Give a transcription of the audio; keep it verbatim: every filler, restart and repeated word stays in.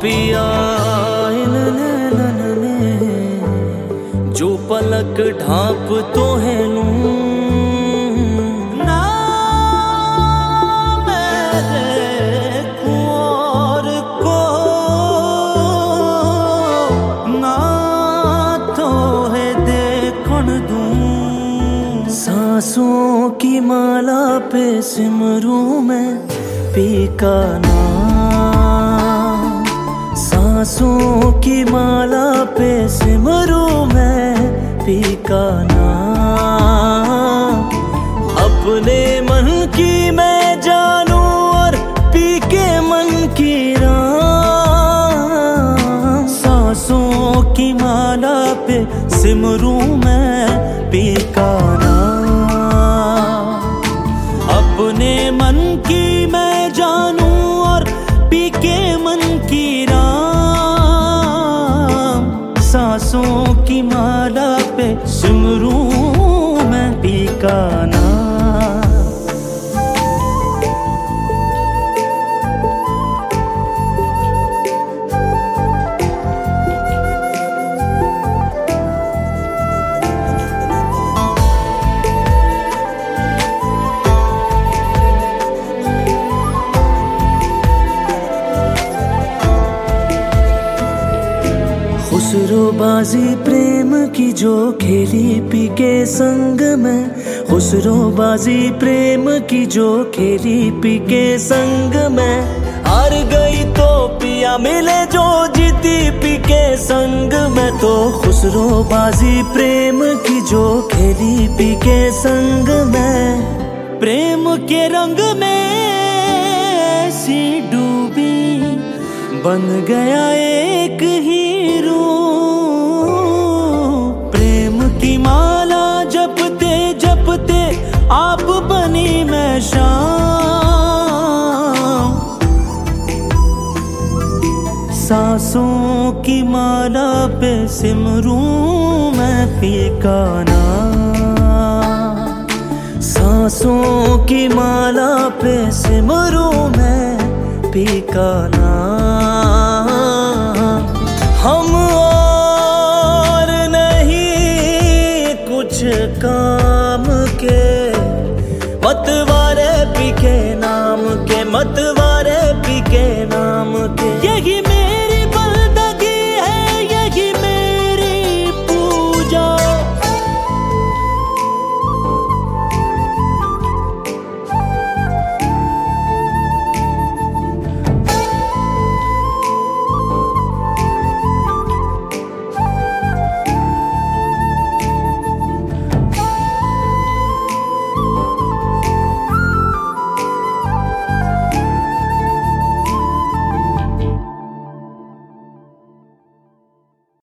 पिया इन नैनन में जो पलक ढाप तो है लूं ना मेरे कुंवर को ना तो है देखण दूं। सांसों की माला पे सिमरूं मैं पी का नाम, सांसों की माला पे सिमरूं मैं पी का नाम। अपने मन की मैं जानूं और पी के मन की राम। सांसों की माला पे सिमरूं मैं पी का नाम। अपने मन की मैं जानूं और पी के मन की राम। सांसों की माला पे सिमरूं मैं पी का नाम। खुसरोबाजी प्रेम की जो खेली पी के संग में, खुसरोबाजी प्रेम की जो खेली पी के संग में। हार गई तो पिया मिले जो जीती पी के संग में। तो खुसरोबाजी प्रेम की जो खेली पी के संग में। प्रेम के रंग में ऐसी डूबी बन गया एक हीरो। प्रेम की माला जपते जपते आप बनी मैं शाम। सांसों की माला पे सिमरूं मैं पी का नाम। सांसों की माला पे सिमरूं मैं पी का नाम। हम और नहीं कुछ काम के, मतवारे पी के नाम के, मतवारे पी के नाम के। यही